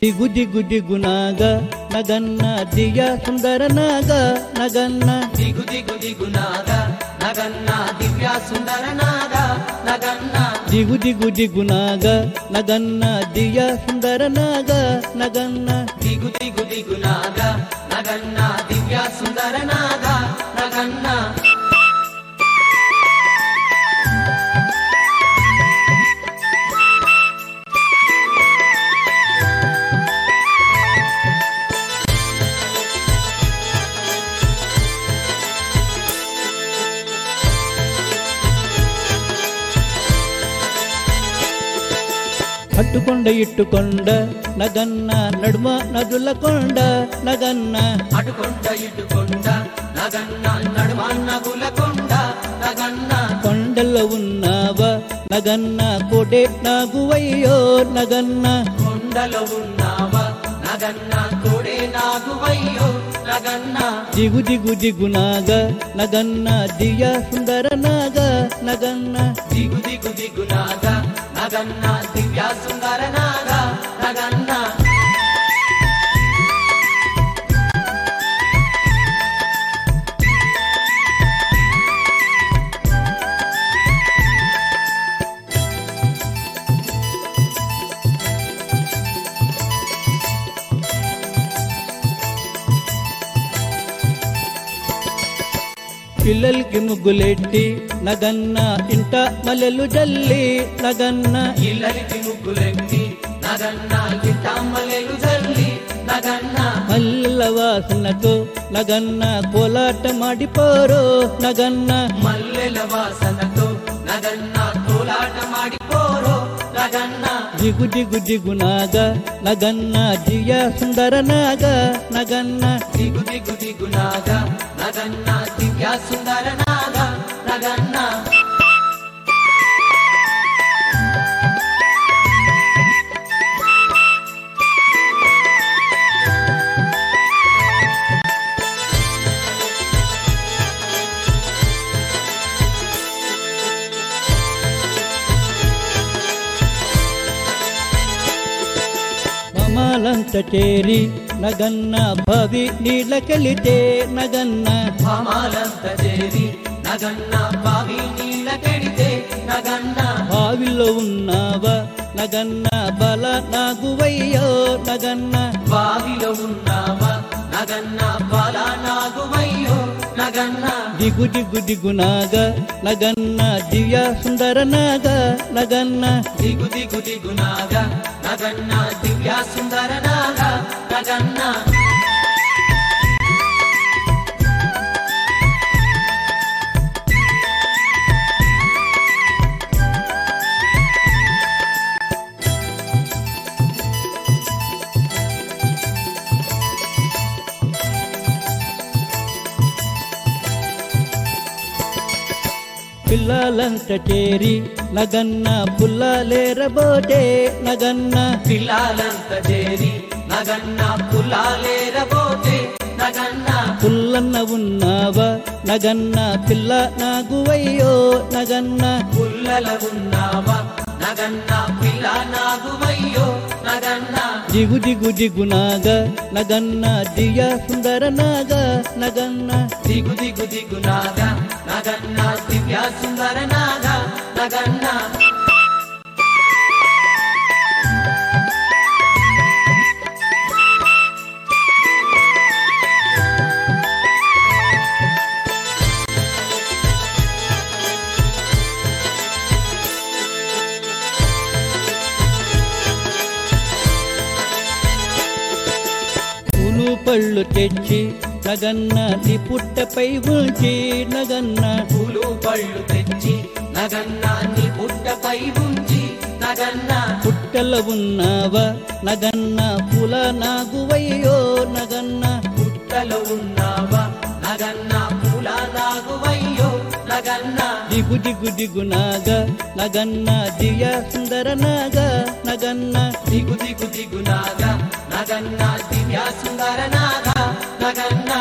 దిగు దిగు దిగు నాగ నగన్న దియ సుందర నాగ నగన్న దిగు దిగు దిగు నాగ నగన్న దివ్య సుందర నాగ నగన్న దిగు దిగు దిగు నాగ నగన్న దియ సుందర నాగ నగన్న దిగు దిగు దిగు నాగ నగన్న దివ్య సుందర నాగ నగన్న అట్టుకొండ ఇట్టుకొండ నగన్న నడుమ నదుల కొండ నగన్న అటుకొండ ఇటుకొండ నగన్న నడుమ నగుల కొండ నగన్న కొండల్లో ఉన్నావా నగన్న కోడే నాగువయ్యో నగన్న కొండలో ఉన్నావా నగన్న తోడే నాగువయ్యో నగన్న దిగు దిగు దిగు నాగ నగన్న దియ సుందర నాగ నగన్న దిగు దిగు దిగు నాగ నగన్న దివ్య సుందర నాగ నగన్న పిల్లలకి ముగ్గులెట్టి నగన్న ఇంట మల్లెలు జల్లి నగన్న ఇల్లరికి ముగ్గులెట్టి నగన్న గిట్టమ్మలెలు జల్లి నగన్న మల్లెల వాసనతో నగన్న కోలాట మాడిపోరో నగన్న మల్లెల వాసనతో నగన్న కోలాట మాడిపోరో నగన్న దిగు దిగు దిగు నాగ నగన్న దియ సుందర నాగ నగన్న దిగు దిగు దిగు నాగ నగన్న దివ్య సుందర నాగ నగన్న మమాలంత చేరి నగన్న భవి నీళ్ళకెళితే నగన్న భామాలంత చేరి నగన్న బావి నీళ్ళ కెడితే నగన్న బావిలో ఉన్నావా నగన్న బల నాగువయ్యో నగన్న బావిలో ఉన్నావా నగన్న బాల నాగువయ్యో నగన్న దిగు దిగు దిగు నాగ నగన్న దివ్య సుందర నాగ నగన్న దిగు దిగు దిగు నాగ నగన్న దివ్య సుందర నాగ నగన్న పిల్లలంత చేరి నగన్న పుల్లలేరబోటే నగన్న పిల్లాలంత చేరి నగన్న పుల్లాలేరబోతే నగన్న పుల్లన్న ఉన్నావా నగన్న పిల్ల నాగువయ్యో నగన్న పుల్లల ఉన్నావా నగన్న పిల్ల నాగువయ్యో నగన్న దిగు దిగు దిగు నాగ నగన్న దియ సుందర నాగ నగన్న దిగు దిగు దిగు నాగ నగన్న దివ్య సుందర నాగ నగన్న పూలు పళ్ళు తెచ్చి నగన్న నీ పుట్టపై ఉంచి నగన్న పూలు పళ్ళు తెచ్చి నగన్న నీ పుట్టపై ఉంచి నగన్న పుట్టల ఉన్నావా నగన్న పూల నాగువయ్యో నగన్న పుట్టలో ఉన్నావా నగన్న పూల నాగువయ్యో నగన్న దిగు దిగు దిగు నాగ నగన్న దియ సుందర నాగ నగన్న దిగు దిగు దిగు నాగ నగన్న దివ్య సుందర నాగ నగన్న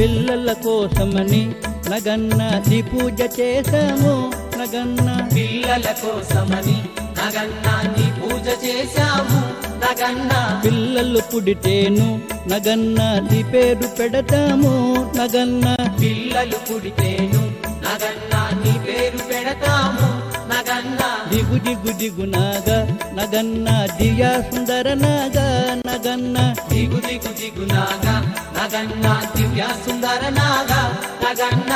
పిల్లల కోసమని నగన్న నీ పూజ చేశాము నగన్న పిల్లల కోసమని నగన్న నీ పూజ చేశాము నగన్న పిల్లలు పుడితేను నగన్న నీ పేరు పెడతాము నగన్న పిల్లలు పుడితేను నగన్న నీ పేరు పెడతాము నగన్న దిగు దిగు దిగునాగా నగన్న దియా సుందర నాగా నగన్న దిగు దిగు దిగునాగా నగన్న దివ్య సుందర నాగా నగన్న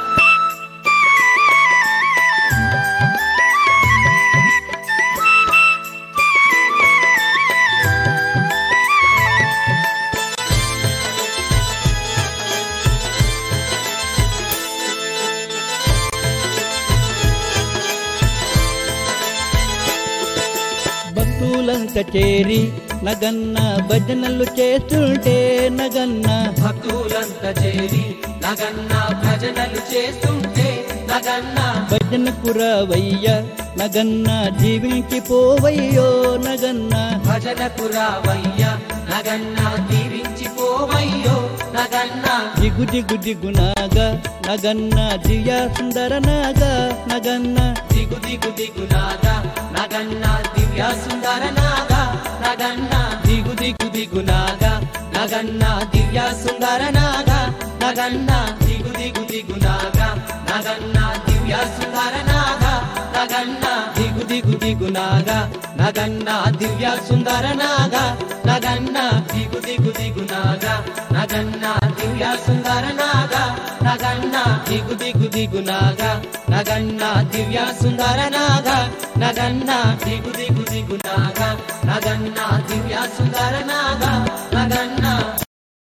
భక్తులంతా చేరి నగన్న భజనలు చేస్తుంటే నగన్న భక్తులంతా చేరి నగన్న భజనలు చేస్తుంటే నగన్న భజనకు రావయ్య నగన్న జీవించిపోవయ్యో నగన్న భజనకు రావయ్య నగన్న దీవించిపోవయ్యో నగన్న దిగు దిగు దిగునాగా నగన్న దియా సుందర నాగా నగన్న దిగు దిగు దిగునాగా నగన్న దివ్య సుందర నాగా నగన్న దిగు దిగు దిగునాగా నగన్న దివ్య సుందర నాగా నగన్న దిగు దిగు దిగునాగా నగన్న దివ్య సుందర నాగా నగన్న దిగు దిగు దిగునాగా నగన్న దివ్య సుందర నాగా నగన్న దిగు దిగు దిగునాగా నగన్న దివ్య సుందర నాగా నగన్న దిగు దిగు దిగునాగా నగన్న దివ్య సుందర నాగా నగన్న దిగు దిగు దిగునాగా నగన్న దివ్య సుందర నాగా నగన్న